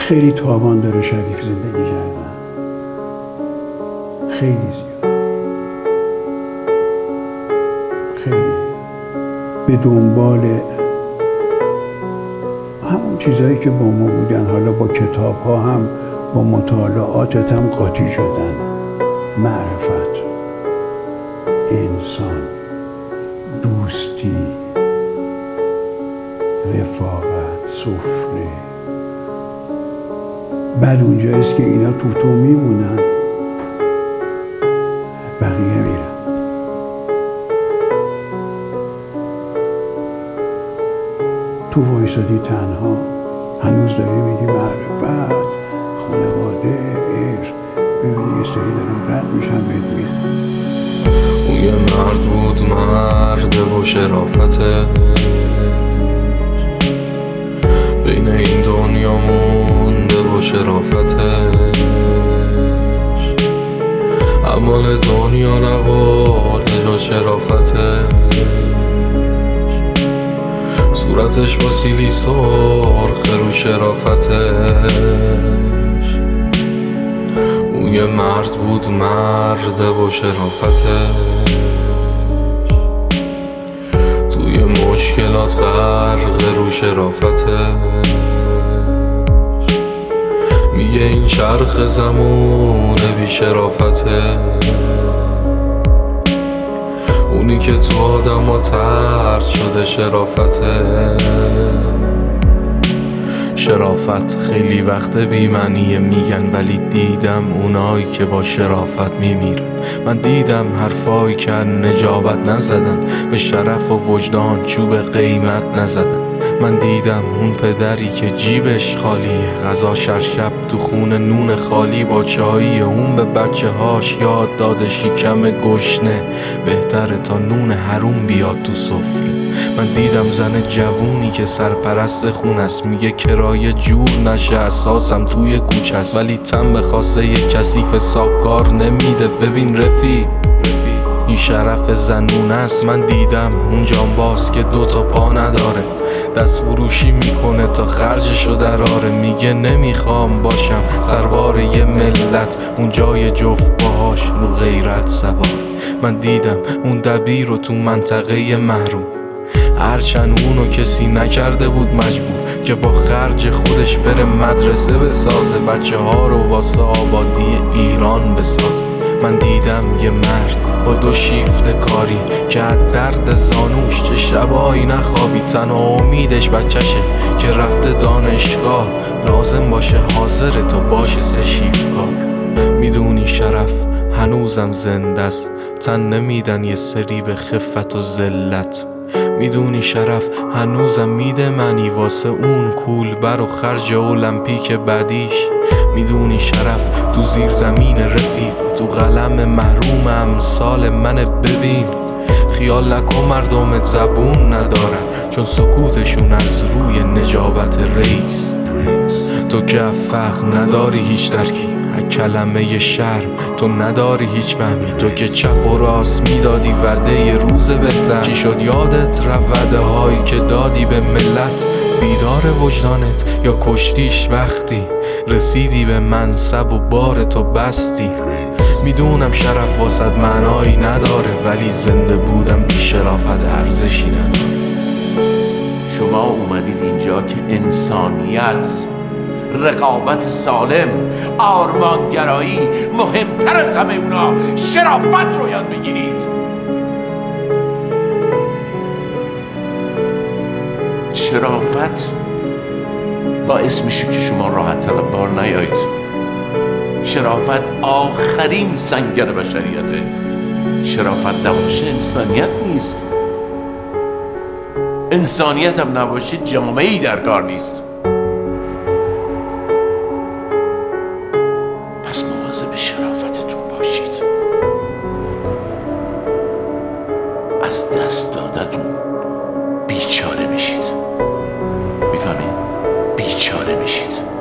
خیلی تاوان داره شریف زندگی کردن، خیلی زیاد، خیلی به دنبال همون چیزهایی که با ما بودن، حالا با کتاب ها هم، با مطالعاتت هم قاطی شدن. معرفت، انسان، دوستی، رفاقت، سفره. بعد اونجاییست که اینا تو میمونن، بقیه میرن. تو وایسادی تنها، هنوز داری میگی معرفت، خانواده، عشق. ببینی یه سری دارن رد میشن بهت میدن. اون یه مرد بود، مرد و شرافته، بین این دنیا مونده و شرافتش. اعمال دنیا نبرده جز شرافتش. صورتش با سیلی سرخه رو شرافتش. اون یه مرد بود، مرد و شرافتش. توی مشکلات غرق رو شرافتش. میگه این چرخ زمونه بی شرافتش. اونی که تو آدم ها طرد شده شرافتش. شرافت خیلی وقت بی‌معنیه میگن، ولی دیدم اونایی که با شرافت میمیرن. من دیدم حرفایی که نجابت نزدن، به شرف و وجدان چوب قیمت نزدن. من دیدم اون پدری که جیبش خالیه، غذا شب تو خونه نون خالی با چایی. اون به بچه هاش یاد داده شکم گشنه بهتره تا نون حروم بیاد تو سفره. من دیدم زن جوونی که سرپرست خون است، میگه کرایه جور نشه اساسم توی کوچه است، ولی تن به خواسته یه کثیف ساکار نمیده. ببین رفیق، این شرف زنون است. من دیدم اون جانباز که 2 تا پا نداره، دست فروشی میکنه تا خرجشو دراره. میگه نمیخوام باشم سربار یه ملت، اون جای جفت باهاش رو غیرت سوار. من دیدم اون دبیر رو تو منطقه محروم، هرچند اونو کسی نکرده بود مجبور که با خرج خودش بره مدرسه بسازه، بچه ها رو واسه آبادی ایران بسازه. من دیدم یه مرد با 2 شیفت کاری که از درد زانوش چه شبایی نخوابی. تنها امیدش بچشه که رفته دانشگاه، لازم باشه حاضر تا باشه 3 شیفت کار. میدونی شرف هنوزم زنده است، تن نمیدن یه سری به خفت و ذلت. میدونی شرف هنوزم میده منی واسه اون کولبر و خرج المپیک بعدیش. میدونی شرف تو زیر زمین رفیق، تو قلم محروم امثال من. ببین خیال نکن مردمت زبون ندارن، چون سکوتشون از روی نجابت رئیس. تو که فقر نداری هیچ درکی، کلمه شرم تو نداری هیچ فهمی. تو که چپ و راست میدادی وعده ی روز بهتر، چی شد یادت رفت هایی که دادی به ملت؟ بیدار وجدانت یا کشتیش وقتی رسیدی به منصب و بار تو بستی؟ میدونم شرف واسد معنایی نداره، ولی زنده بودم بی شرافت ارزشی نداره. شما اومدید اینجا که انسانیت، رقابت سالم، آرمانگرایی، مهمتر از همه اونا شرافت رو یاد بگیرید. شرافت باعث میشه که شما راحت تر بار نیایید. شرافت آخرین سنگر بشریته. شرافت نباشه انسانیت نیست. انسانیت هم نباشه جامعه‌ای در کار نیست. پس مواظب شرافتتون باشید. از دست دادتون بیچاره میشید. میفهمید؟ بیچاره میشید.